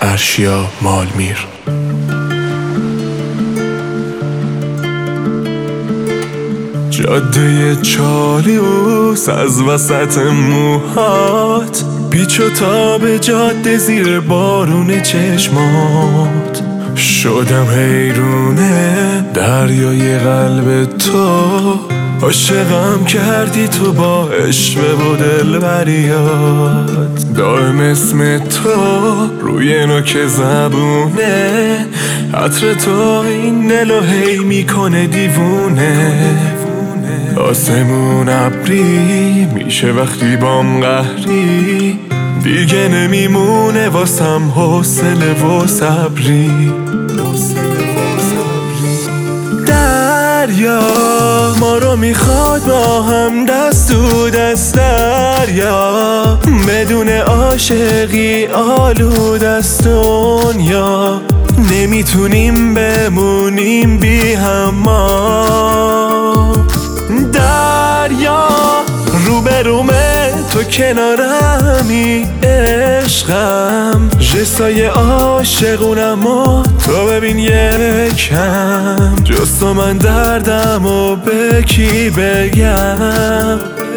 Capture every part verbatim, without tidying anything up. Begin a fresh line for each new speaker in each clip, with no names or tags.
ارشیا مالمیر. جاده چالیوس از وسط موهات، پیچ و تاب جاده زیر بارون چشمات. شدم حیرونه دریای قلب تو، عاشقم کردی تو با عشق و دلبریات. دائم اسم تو روی نوک زبونه، عطر تو این دلو هی میکنه دیوونه. آسمون ابری میشه وقتی بام قهری، دیگه نمیمونه واسم حوصله و صبری. دریا ما رو میخواد با هم دست تو دست، دریا بدون عاشقی آلود است دنیا. نمیتونیم بمونیم بی هم ما. دریا روبرومه تو کنارمی عشقم، جستای عاشقونم و تو ببین یکم. جز تو من دردم و به کی بگم.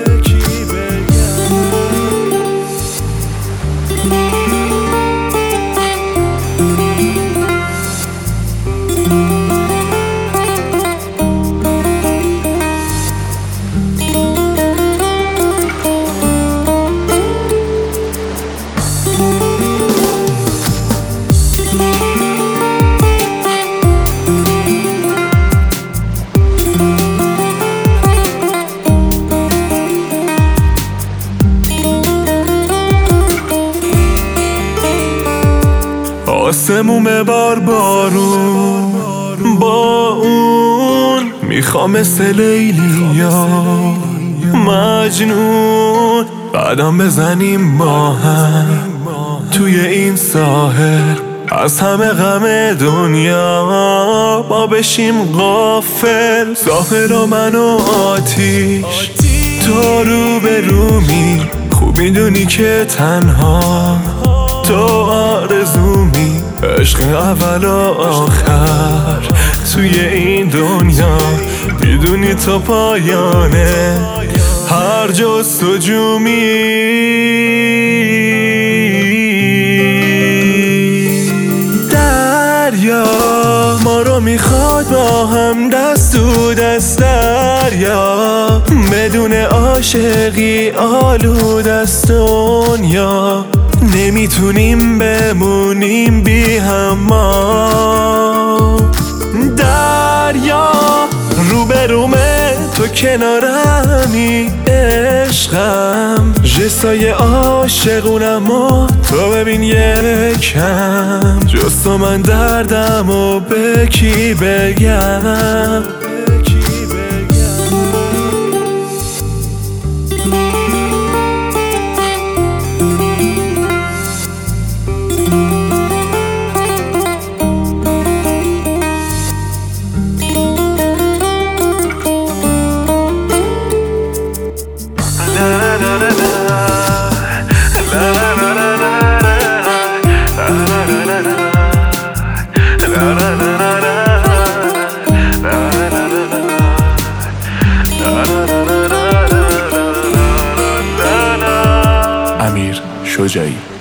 آسمون ببار بارون با اون، میخوام مثل لیلیا مجنون قدم بزنیم با هم توی این ساحل. از همه غم دنیا ما بشیم غافل. ساحل و من و آتیش تو رو به رومی، خوب میدونی که تنها تو آرزومی. عشق اول و آخر توی این دنیا، میدونی تو پایانه هر جستجومی. دریا ما رو میخواد با هم دست تو دست، دریا بدون عاشقی آلود است دنیا. نمیتونیم بمونیم بی هم ما. دریا روبرومه تو کنارمی عشقم، جستای عاشقونم و تو ببین یکم. جز تو من دردم و به کی بگم.
امیر شجاعی.